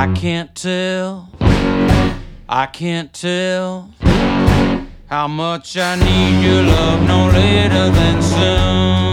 I can't tell, I can't tell how much I need your love no later than soon.